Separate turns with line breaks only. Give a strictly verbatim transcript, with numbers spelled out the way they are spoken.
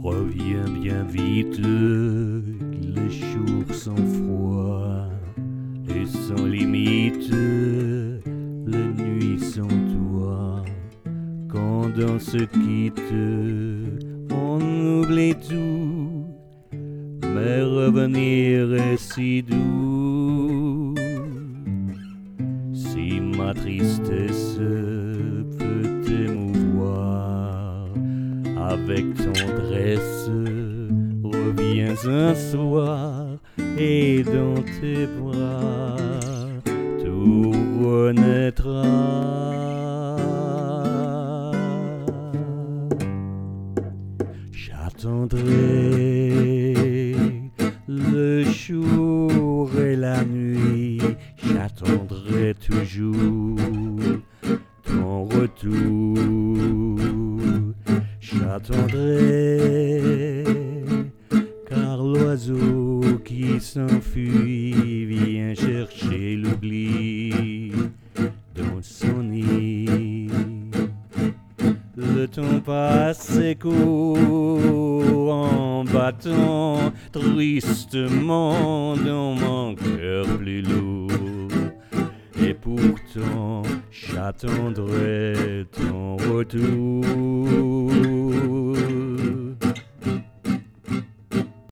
Reviens bien vite, les jours sans froid et sans limite, les nuits sans toi. Quand on se quitte, on oublie tout, mais revenir est si doux. Si ma tristesse peut t'émouvoir, avec tendresse, reviens un soir et dans tes bras tout renaîtra. J'attendrai le jour et la nuit, j'attendrai toujours ton retour. J'attendrai, car l'oiseau qui s'enfuit vient chercher l'oubli dans son nid. Le temps passe et court en battant tristement dans mon cœur plus lourd. Et pourtant j'attendrai ton retour.